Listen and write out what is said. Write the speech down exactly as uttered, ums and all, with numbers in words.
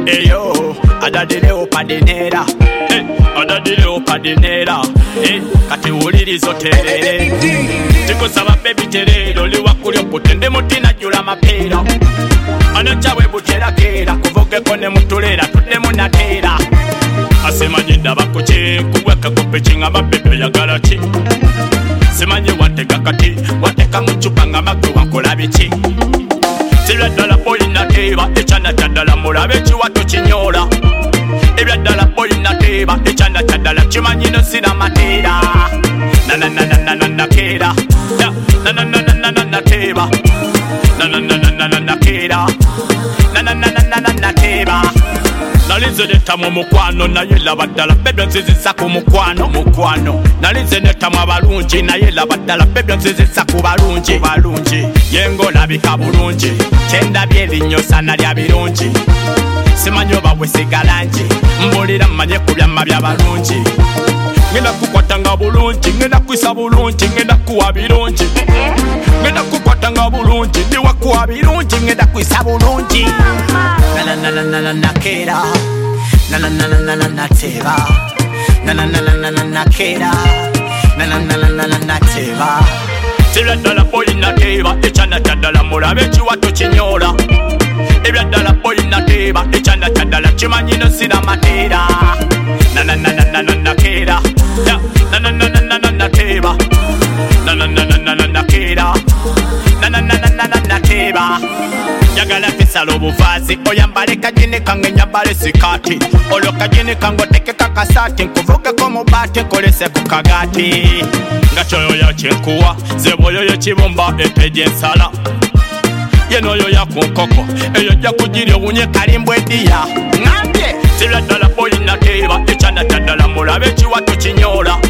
eyo adadileo padinera eh, adadileo padinera eh, kati ulirizo terere tikusaba baby terero liwa kulyo kutende mutina jula mapera anachawe butera kera kuvoge kone mutulera tudde munatera asemanye ndaba kuche kuweka kupechinga mabebe ya galachi semanye wateka kati wateka muchupa nga magwe wakola biki Tibya dala boy nateba echana tadala mulabe chiwato chinyola Ebya dala boy nateba echana tadala chimanyino sina matera Na na na na na na na kera Na na na na na na na teba Na na na na na na na kera Na na na na na na na teba Nalize neta mu mukwano naye laba ddala bebyo nzizisa ku mukwano mukwano Nalize neta mu abalungi naye laba ddala bebyo nzizisa ku balungi balungi yengo labika bulungi kyendabye erinyosa nalya birungi simanyi oba bwesigalangi mbulira mmanye ku byamma bya balungi ngenda kukwatanga bulungi ngenda kwisa bulungi ngenda kuwa birungi ngenda kukwatanga bulungi ndiwa kuwa birungi ngenda kwisa bulungi na na na na na na kera na na na na na na teba na na na na na na kera na na na na na na teba Tibya dala boy nateba echana tadala mulabe chiwato chinyola Ebya dala boy nateba echana tadala chimanyino sina matera Na na na na na na na kera Na na na na na na na teba Na na na na na na na kera Na na na na na na na teba Yagala kisalo obuvazi oyambale kajini kange nyambale sikati Olyo kajini kango teke kakasati nkuvuge ko mubati nkolese ku kagati Nga choyo ya chenkuwa zeboyo ya chibomba eteje nsala Yeno yo ya kunkoko eyo ja kujiri owunye kalimbwe dia Ngambye Tibya dala boy nateba echana tadala mulabe chiwato chinyola